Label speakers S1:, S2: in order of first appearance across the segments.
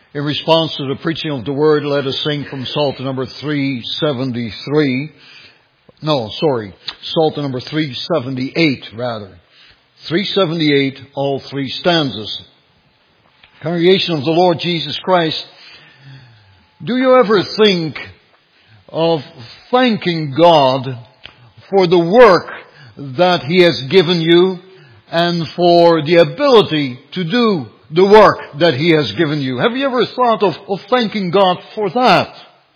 S1: In response to the preaching of the Word, let us sing from Psalter number 373. Psalter number 378, rather. 378, all three stanzas. Congregation of the Lord Jesus Christ, do you ever think of thanking God for the work that He has given you and for the ability to do the work that He has given you? Have you ever thought of thanking God for that?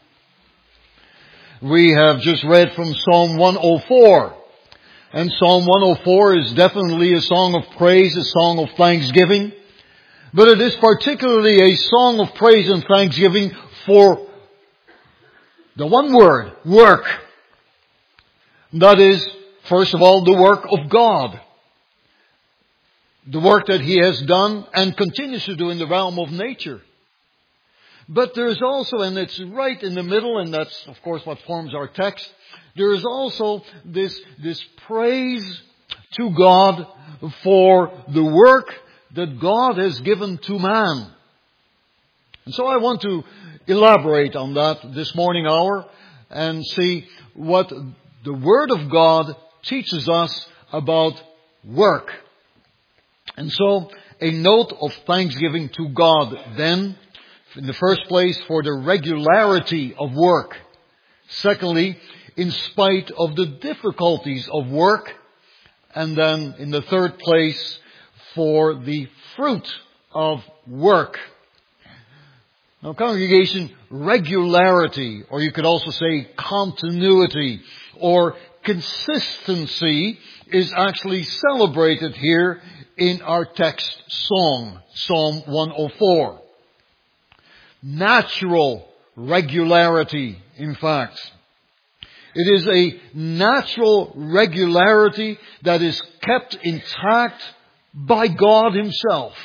S1: We have just read from Psalm 104. And Psalm 104 is definitely a song of praise, a song of thanksgiving. But it is particularly a song of praise and thanksgiving for the one word, work. That is, first of all, the work of God. The work that He has done and continues to do in the realm of nature. But there is also, and it's right in the middle, and that's of course what forms our text, there is also this praise to God for the work that God has given to man. And so I want to elaborate on that this morning hour and see what the Word of God teaches us about work. And so, a note of thanksgiving to God then, in the first place, for the regularity of work. Secondly, in spite of the difficulties of work. And then, in the third place, for the fruit of work. Now, congregation, regularity, or you could also say continuity, or consistency, is actually celebrated here in our text song, Psalm 104. Natural regularity, in fact. It is a natural regularity that is kept intact by God Himself.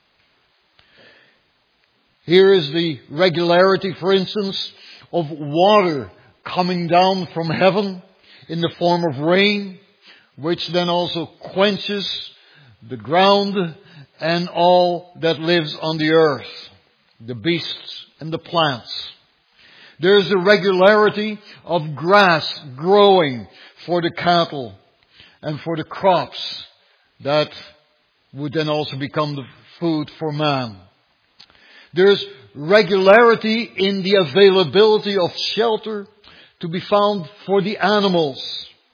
S1: Here is the regularity, for instance, of water coming down from heaven in the form of rain, which then also quenches the ground and all that lives on the earth, the beasts and the plants. There is a regularity of grass growing for the cattle and for the crops that would then also become the food for man. There is regularity in the availability of shelter to be found for the animals.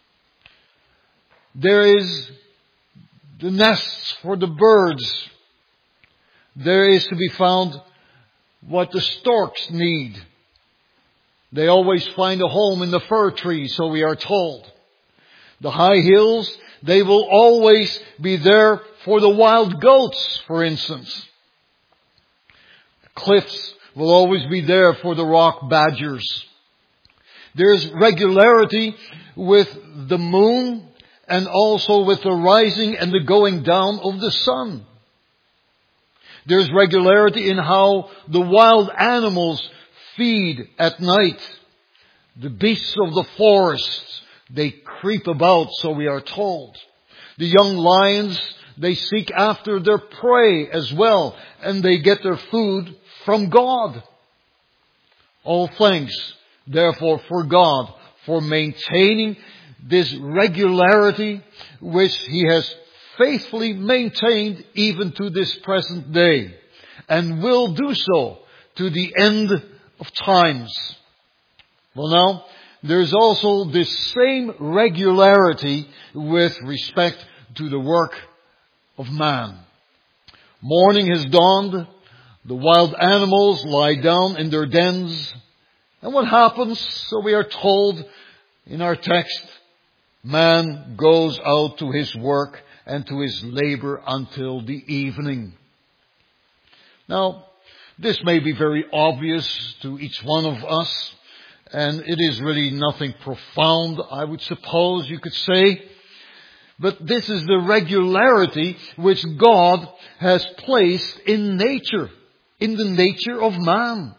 S1: There is the nests for the birds. There is to be found what the storks need. They always find a home in the fir tree, so we are told. The high hills, they will always be there for the wild goats, for instance. The cliffs will always be there for the rock badgers. There's regularity with the moon and also with the rising and the going down of the sun. There's regularity in how the wild animals feed at night. The beasts of the forest, they creep about, so we are told. The young lions, they seek after their prey as well, and they get their food from God. All thanks, therefore, for God, for maintaining this regularity which He has faithfully maintained even to this present day, and will do so to the end of times. Well now, there's also this same regularity with respect to the work of man. Morning has dawned, the wild animals lie down in their dens, and what happens, so we are told in our text, man goes out to his work and to his labor until the evening. Now, this may be very obvious to each one of us, and it is really nothing profound, I would suppose you could say. But this is the regularity which God has placed in nature, in the nature of man.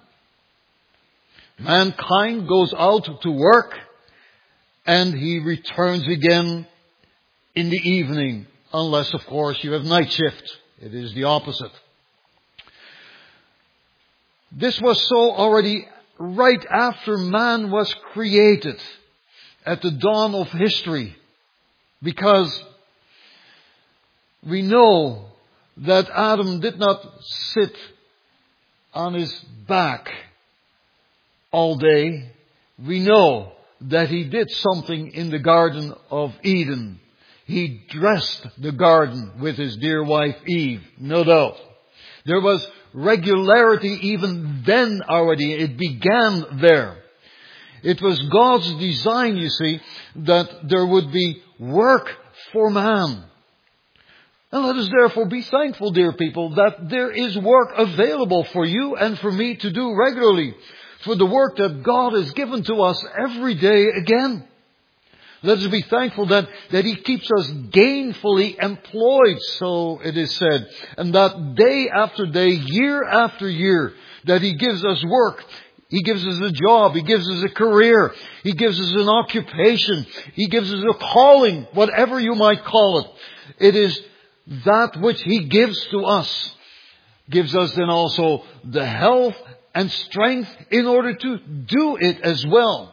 S1: Mankind goes out to work and he returns again in the evening, unless of course you have night shift. It is the opposite. This was so already right after man was created, at the dawn of history, because we know that Adam did not sit on his back all day. We know that he did something in the Garden of Eden. He dressed the garden with his dear wife Eve, no doubt. There was regularity even then already. It began there. It was God's design, you see, that there would be work for man. And let us therefore be thankful, dear people, that there is work available for you and for me to do regularly, for the work that God has given to us every day again. Let us be thankful that He keeps us gainfully employed, so it is said, and that day after day, year after year, that He gives us work. He gives us a job. He gives us a career. He gives us an occupation. He gives us a calling, whatever you might call it. It is that which He gives to us, gives us then also the health and strength in order to do it as well.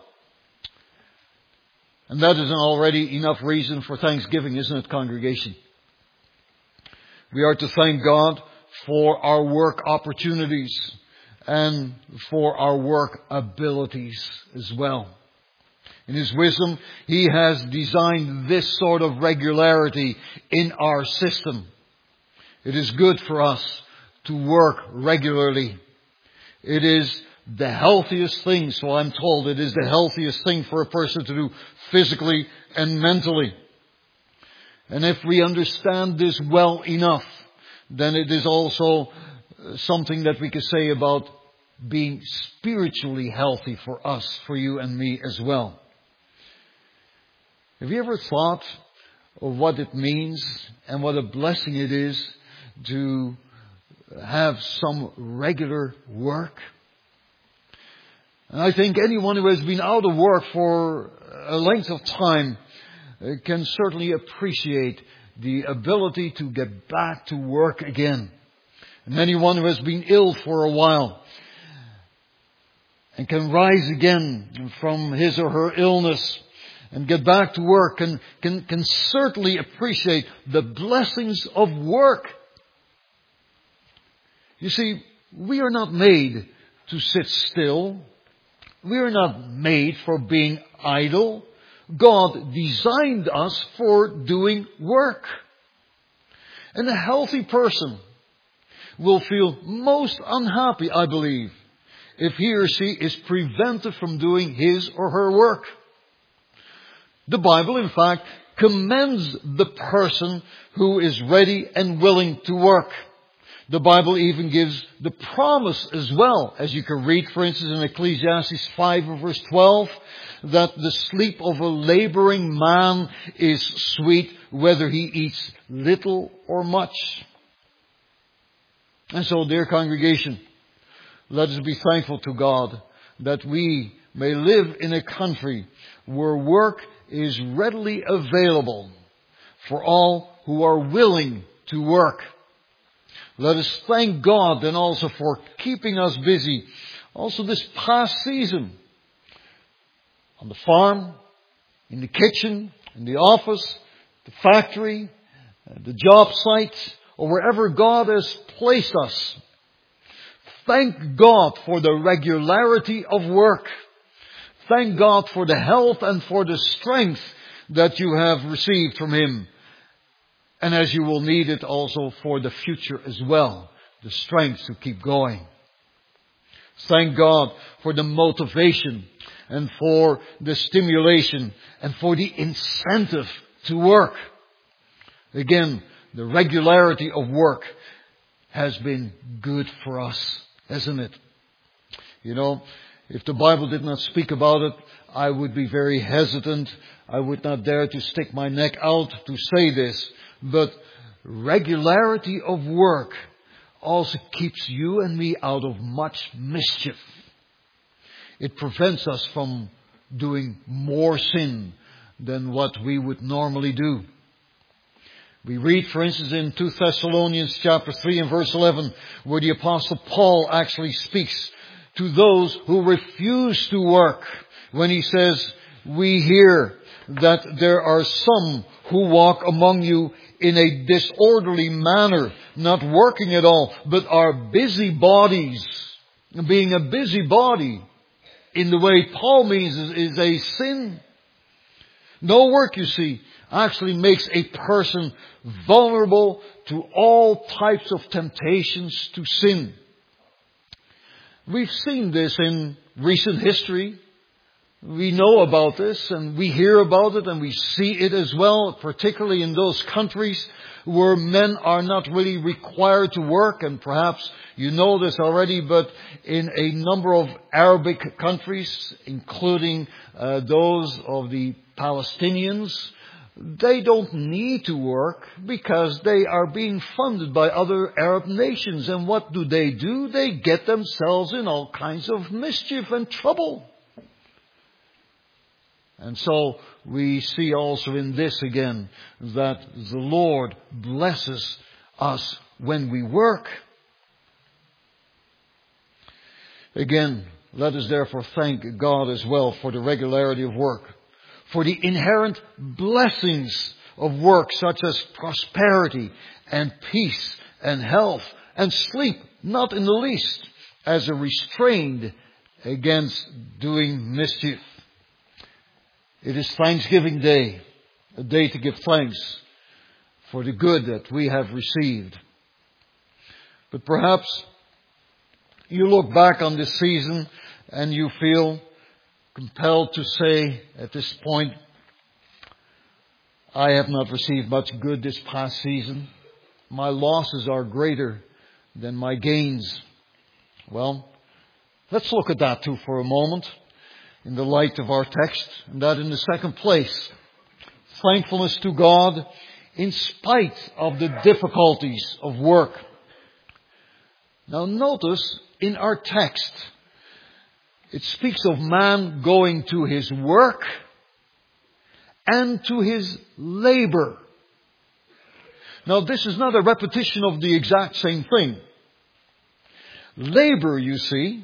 S1: And that is an already enough reason for thanksgiving, isn't it, congregation? We are to thank God for our work opportunities and for our work abilities as well. In His wisdom, He has designed this sort of regularity in our system. It is good for us to work regularly. It is the healthiest thing, so I'm told it is the healthiest thing for a person to do physically and mentally. And if we understand this well enough, then it is also something that we can say about being spiritually healthy for us, for you and me as well. Have you ever thought of what it means and what a blessing it is to have some regular work? And I think anyone who has been out of work for a length of time can certainly appreciate the ability to get back to work again. And anyone who has been ill for a while and can rise again from his or her illness and get back to work can certainly appreciate the blessings of work. You see, we are not made to sit still. We are not made for being idle. God designed us for doing work. And a healthy person will feel most unhappy, I believe, if he or she is prevented from doing his or her work. The Bible, in fact, commends the person who is ready and willing to work. The Bible even gives the promise as well, as you can read, for instance, in Ecclesiastes 5 verse 12, that the sleep of a laboring man is sweet, whether he eats little or much. And so, dear congregation, let us be thankful to God that we may live in a country where work is readily available for all who are willing to work. Let us thank God then also for keeping us busy. Also this past season. On the farm, in the kitchen, in the office, the factory, the job site, or wherever God has placed us. Thank God for the regularity of work. Thank God for the health and for the strength that you have received from Him. And as you will need it also for the future as well. The strength to keep going. Thank God for the motivation and for the stimulation and for the incentive to work. Again, the regularity of work has been good for us, hasn't it? You know, if the Bible did not speak about it, I would be very hesitant. I would not dare to stick my neck out to say this. But regularity of work also keeps you and me out of much mischief. It prevents us from doing more sin than what we would normally do. We read, for instance, in 2 Thessalonians chapter 3 and verse 11, where the Apostle Paul actually speaks to those who refuse to work, when he says, we hear that there are some who walk among you in a disorderly manner, not working at all, but are busybodies. Being a busybody, in the way Paul means, is a sin. No work, you see, actually makes a person vulnerable to all types of temptations to sin. We've seen this in recent history. We know about this and we hear about it and we see it as well, particularly in those countries where men are not really required to work. And perhaps you know this already, but in a number of Arabic countries, including those of the Palestinians, they don't need to work because they are being funded by other Arab nations. And what do? They get themselves in all kinds of mischief and trouble. And so we see also in this again that the Lord blesses us when we work. Again, let us therefore thank God as well for the regularity of work, for the inherent blessings of work, such as prosperity and peace and health and sleep, not in the least, as a restraint against doing mischief. It is Thanksgiving Day, a day to give thanks for the good that we have received. But perhaps you look back on this season and you feel compelled to say at this point, I have not received much good this past season. My losses are greater than my gains. Well, let's look at that too for a moment in the light of our text. And that in the second place, thankfulness to God in spite of the difficulties of work. Now notice in our text, it speaks of man going to his work and to his labor. Now this is not a repetition of the exact same thing. Labor, you see,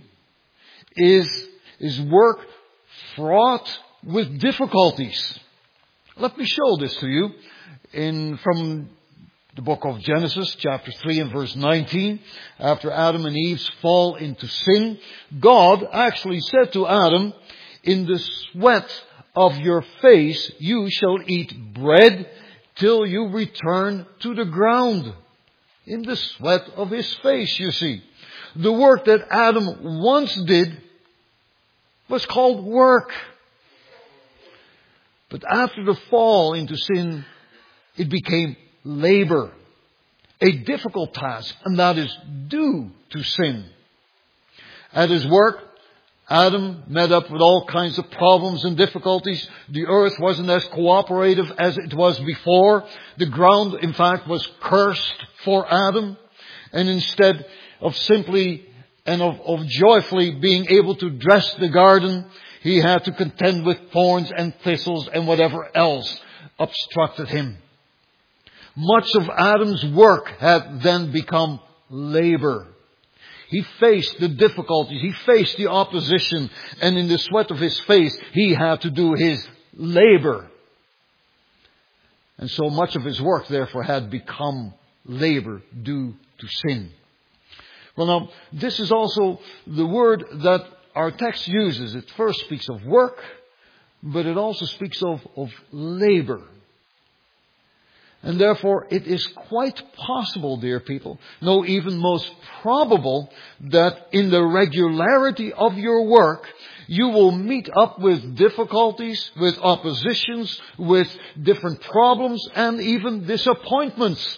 S1: is work fraught with difficulties. Let me show this to you from the book of Genesis, chapter 3 and verse 19. After Adam and Eve's fall into sin, God actually said to Adam, in the sweat of your face you shall eat bread till you return to the ground. In the sweat of his face, you see. The work that Adam once did was called work. But after the fall into sin, it became labor. A difficult task, and that is due to sin. At his work, Adam met up with all kinds of problems and difficulties. The earth wasn't as cooperative as it was before. The ground, in fact, was cursed for Adam. And instead of simply and of joyfully being able to dress the garden, he had to contend with thorns and thistles and whatever else obstructed him. Much of Adam's work had then become labor. He faced the difficulties, he faced the opposition, and in the sweat of his face, he had to do his labor. And so much of his work, therefore, had become labor due to sin. Well, now, this is also the word that our text uses. It first speaks of work, but it also speaks of labor. And therefore, it is quite possible, dear people, no, even most probable, that in the regularity of your work, you will meet up with difficulties, with oppositions, with different problems, and even disappointments.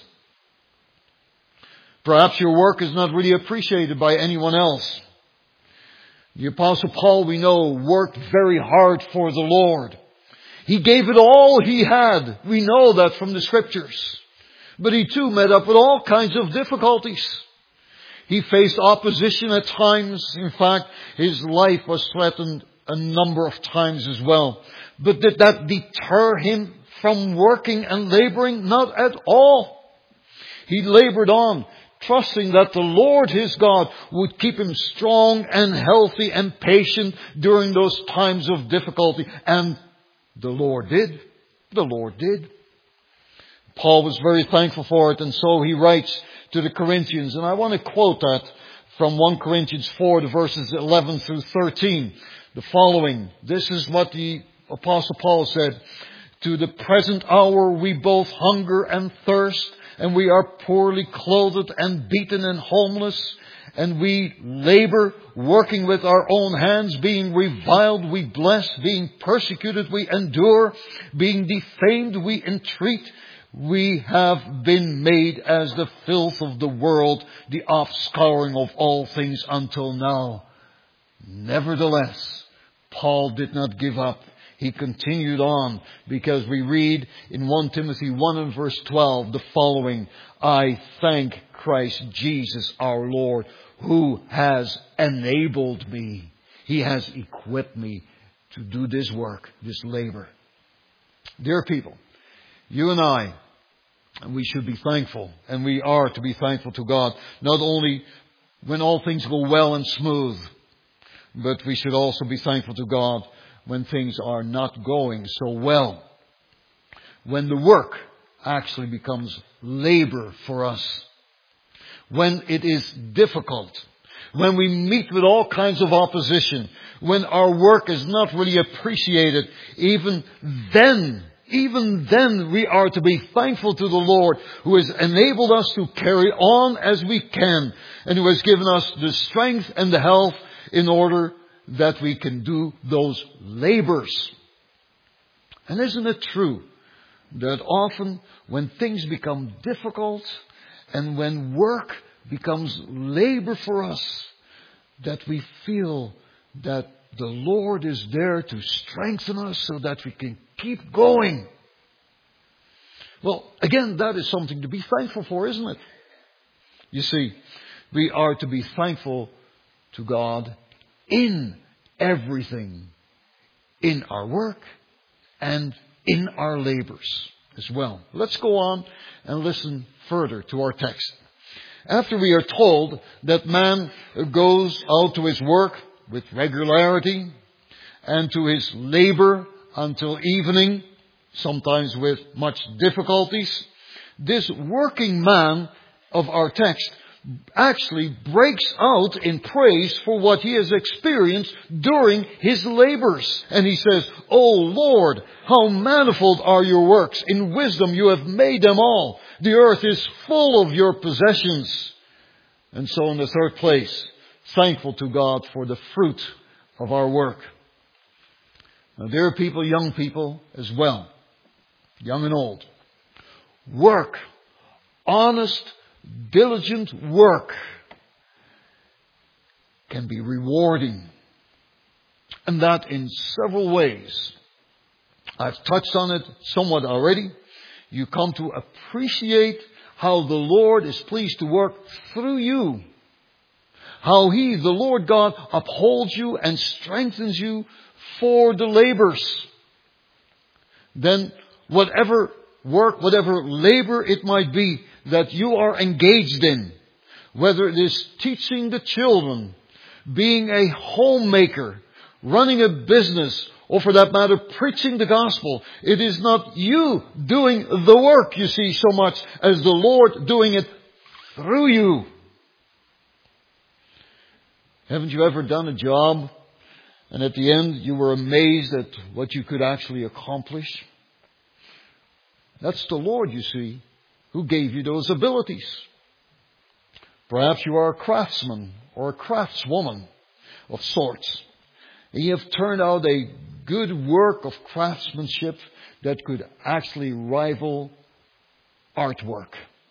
S1: Perhaps your work is not really appreciated by anyone else. The Apostle Paul, we know, worked very hard for the Lord. He gave it all he had. We know that from the Scriptures. But he too met up with all kinds of difficulties. He faced opposition at times. In fact, his life was threatened a number of times as well. But did that deter him from working and laboring? Not at all. He labored on, trusting that the Lord his God would keep him strong and healthy and patient during those times of difficulty. And the Lord did. The Lord did. Paul was very thankful for it, and so he writes to the Corinthians. And I want to quote that from 1 Corinthians 4, the verses 11 through 13. The following. This is what the Apostle Paul said. To the present hour we both hunger and thirst, and we are poorly clothed and beaten and homeless. And we labor, working with our own hands, being reviled, we bless, being persecuted, we endure, being defamed, we entreat. We have been made as the filth of the world, the offscouring of all things until now. Nevertheless, Paul did not give up. He continued on, because we read in 1 Timothy 1 and verse 12 the following. I thank Christ Jesus our Lord, who has enabled me. He has equipped me to do this work, this labor. Dear people, you and I, we should be thankful, and we are to be thankful to God, not only when all things go well and smooth, but we should also be thankful to God when things are not going so well. When the work actually becomes labor for us. When it is difficult. When we meet with all kinds of opposition. When our work is not really appreciated. Even then we are to be thankful to the Lord, who has enabled us to carry on as we can, and who has given us the strength and the health in order that we can do those labors. And isn't it true that often when things become difficult and when work becomes labor for us, that we feel that the Lord is there to strengthen us so that we can keep going? Well, again, that is something to be thankful for, isn't it? You see, we are to be thankful to God in everything. In our work and in our labors as well. Let's go on and listen further to our text. After we are told that man goes out to his work with regularity and to his labor until evening, sometimes with much difficulties, this working man of our text actually breaks out in praise for what he has experienced during his labors. And he says, O Lord, how manifold are your works. In wisdom you have made them all. The earth is full of your possessions. And so in the third place, thankful to God for the fruit of our work. Now, dear people, young people as well, young and old, work, honest, diligent work can be rewarding. And that in several ways. I've touched on it somewhat already. You come to appreciate how the Lord is pleased to work through you. How He, the Lord God, upholds you and strengthens you for the labors. Then whatever work, whatever labor it might be that you are engaged in, whether it is teaching the children, being a homemaker, running a business, or for that matter, preaching the gospel, it is not you doing the work, you see, so much as the Lord doing it through you. Haven't you ever done a job and at the end you were amazed at what you could actually accomplish? That's the Lord, you see, who gave you those abilities. Perhaps you are a craftsman or a craftswoman of sorts. And you have turned out a good work of craftsmanship that could actually rival artwork.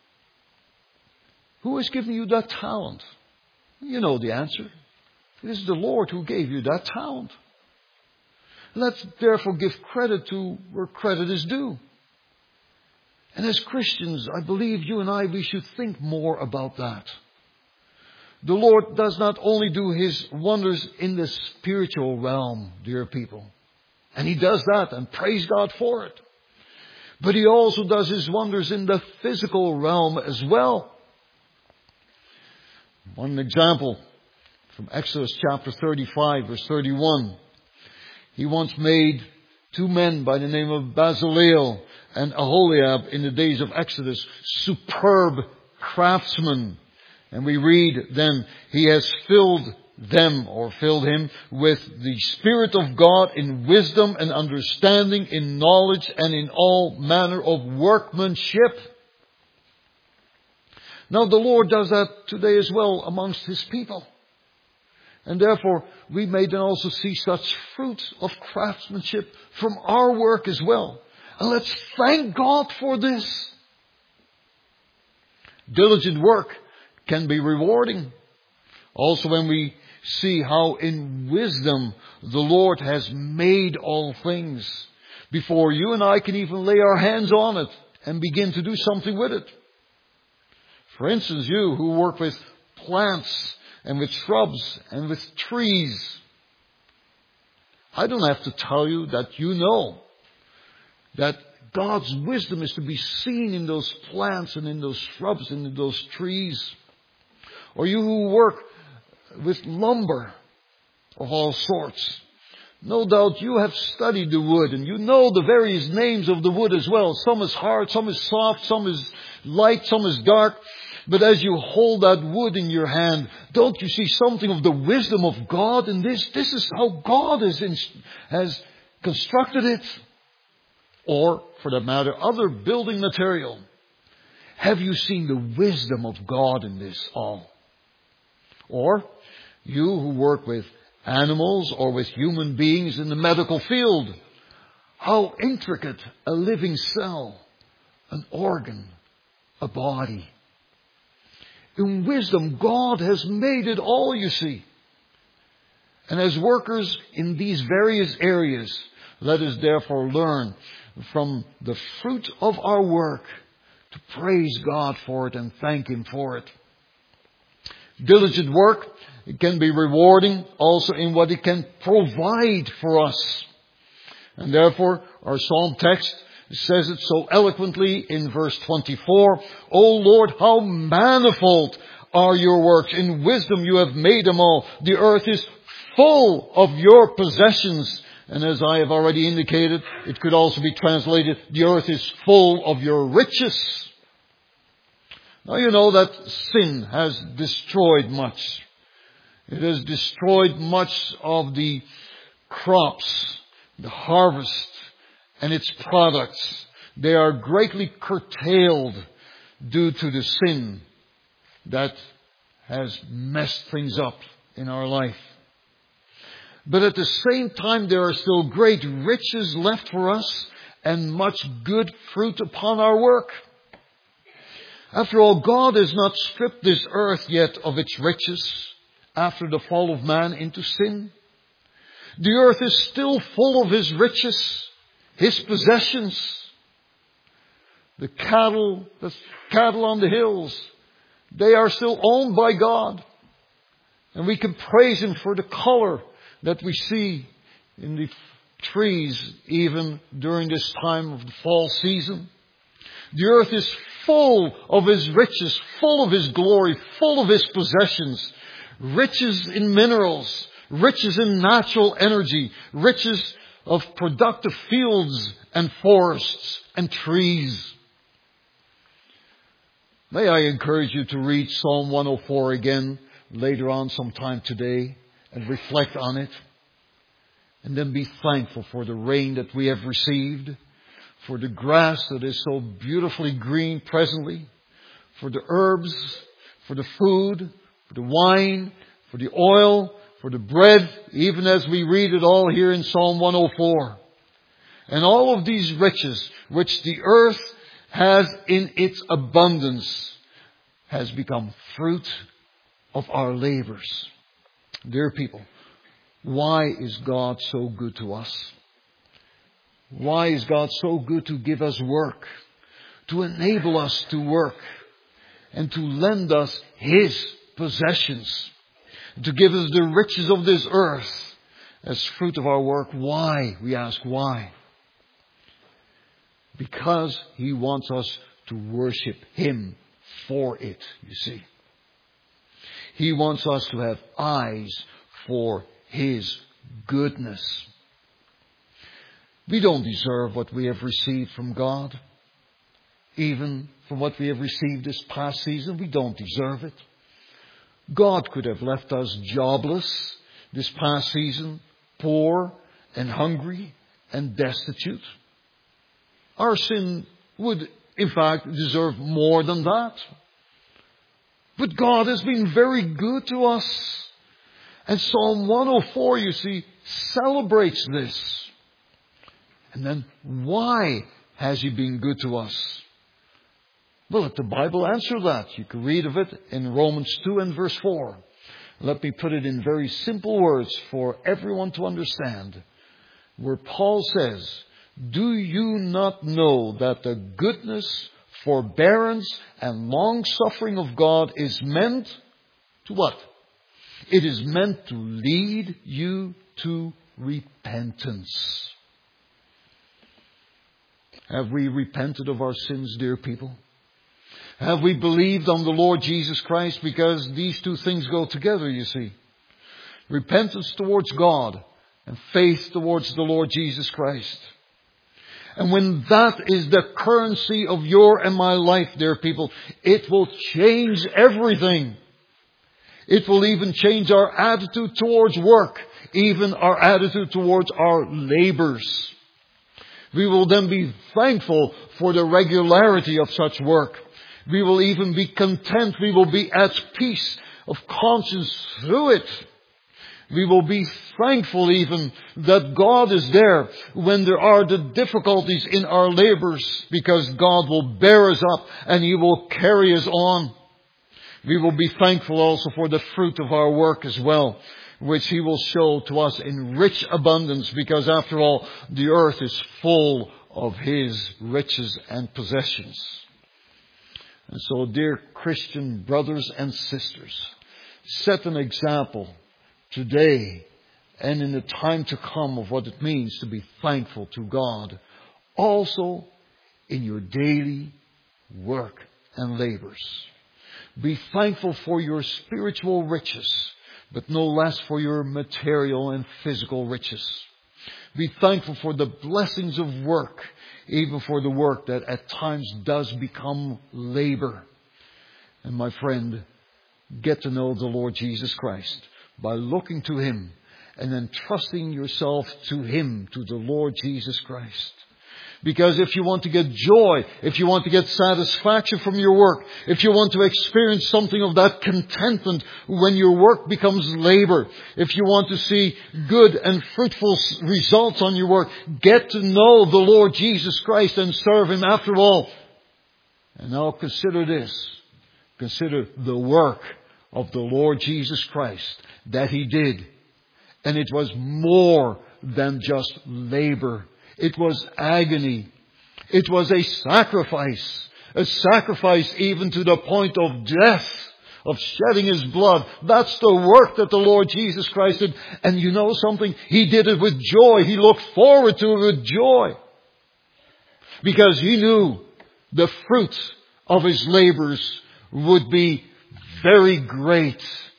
S1: Who has given you that talent? You know the answer. It is the Lord who gave you that talent. Let's therefore give credit to where credit is due. And as Christians, I believe you and I, we should think more about that. The Lord does not only do His wonders in the spiritual realm, dear people. And He does that, and praise God for it. But He also does His wonders in the physical realm as well. One example from Exodus chapter 35, verse 31. He once made 2 men by the name of Bezaleel and Aholiab in the days of Exodus, superb craftsmen. And we read then, He has filled him with the Spirit of God in wisdom and understanding, in knowledge and in all manner of workmanship. Now the Lord does that today as well amongst His people. And therefore we may then also see such fruit of craftsmanship from our work as well. And let's thank God for this. Diligent work can be rewarding. Also when we see how in wisdom the Lord has made all things before you and I can even lay our hands on it and begin to do something with it. For instance, you who work with plants and with shrubs and with trees, I don't have to tell you that you know that God's wisdom is to be seen in those plants and in those shrubs and in those trees. Or you who work with lumber of all sorts. No doubt you have studied the wood and you know the various names of the wood as well. Some is hard, some is soft, some is light, some is dark. But as you hold that wood in your hand, don't you see something of the wisdom of God in this? This is how God has constructed it. Or, for that matter, other building material. Have you seen the wisdom of God in this all? Or, you who work with animals or with human beings in the medical field, how intricate a living cell, an organ, a body. In wisdom, God has made it all, you see. And as workers in these various areas, let us therefore learn from the fruit of our work to praise God for it and thank Him for it. Diligent work, it can be rewarding also in what it can provide for us. And therefore, our psalm text says it so eloquently in verse 24. O Lord, how manifold are your works. In wisdom you have made them all. The earth is full of your possessions. And as I have already indicated, it could also be translated, the earth is full of your riches. Now you know that sin has destroyed much. It has destroyed much of the crops, the harvest, and its products. They are greatly curtailed due to the sin that has messed things up in our life. But at the same time, there are still great riches left for us and much good fruit upon our work. After all, God has not stripped this earth yet of its riches after the fall of man into sin. The earth is still full of His riches, His possessions. The cattle on the hills, they are still owned by God. And we can praise Him for the color that we see in the trees even during this time of the fall season. The earth is full of His riches, full of His glory, full of His possessions. Riches in minerals, riches in natural energy, riches of productive fields and forests and trees. May I encourage you to read Psalm 104 again later on sometime today and reflect on it. And then be thankful for the rain that we have received, for the grass that is so beautifully green presently, for the herbs, for the food, for the wine, for the oil, for the bread, even as we read it all here in Psalm 104. And all of these riches which the earth has in its abundance has become fruit of our labors. Dear people, why is God so good to us? Why is God so good to give us work, to enable us to work, and to lend us His possessions, to give us the riches of this earth, as fruit of our work. Why? We ask why. because He wants us to worship Him for it, you see. He wants us to have eyes for His goodness. We don't deserve what we have received from God. Even from what we have received this past season, we don't deserve it. God could have left us jobless this past season, poor and hungry and destitute. Our sin would, in fact, deserve more than that. But God has been very good to us. And Psalm 104, you see, celebrates this. And then, why has He been good to us? Well, let the Bible answer that. You can read of it in Romans 2 and verse 4. Let me put it in very simple words for everyone to understand. Where Paul says, "Do you not know that the goodness, forbearance, and long-suffering of God is meant to what? It is meant to lead you to repentance." Have we repented of our sins, dear people? Have we believed on the Lord Jesus Christ? Because these two things go together, you see. Repentance towards God and faith towards the Lord Jesus Christ. And when that is the currency of your and my life, dear people, it will change everything. It will even change our attitude towards work, even our attitude towards our labors. We will then be thankful for the regularity of such work. We will even be content. We will be at peace of conscience through it. We will be thankful even that God is there when there are the difficulties in our labors, because God will bear us up and He will carry us on. We will be thankful also for the fruit of our work as well, which He will show to us in rich abundance, because after all, the earth is full of His riches and possessions. And so, dear Christian brothers and sisters, set an example today and in the time to come of what it means to be thankful to God, also in your daily work and labors. Be thankful for your spiritual riches, but no less for your material and physical riches. Be thankful for the blessings of work, even for the work that at times does become labor. And my friend, get to know the Lord Jesus Christ by looking to Him and entrusting yourself to Him, to the Lord Jesus Christ. Because if you want to get joy, if you want to get satisfaction from your work, if you want to experience something of that contentment when your work becomes labor, if you want to see good and fruitful results on your work, get to know the Lord Jesus Christ and serve Him after all. And now consider this. Consider the work of the Lord Jesus Christ that He did. And it was more than just labor. It was agony. It was a sacrifice even to the point of death, of shedding His blood. That's the work that the Lord Jesus Christ did. And you know something? He did it with joy. He looked forward to it with joy. Because He knew the fruit of His labors would be very great.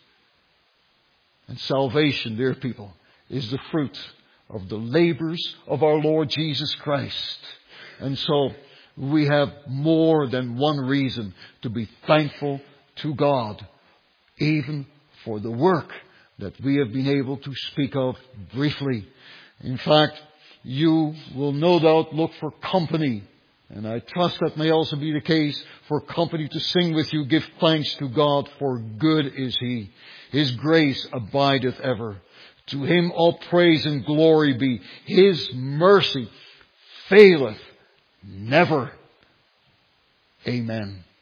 S1: And salvation, dear people, is the fruit of the labors of our Lord Jesus Christ. And so we have more than one reason to be thankful to God, even for the work that we have been able to speak of briefly. In fact, you will no doubt look for company, and I trust that may also be the case, for company to sing with you, "Give thanks to God, for good is He. His grace abideth ever. To Him all praise and glory be. His mercy faileth never." Amen.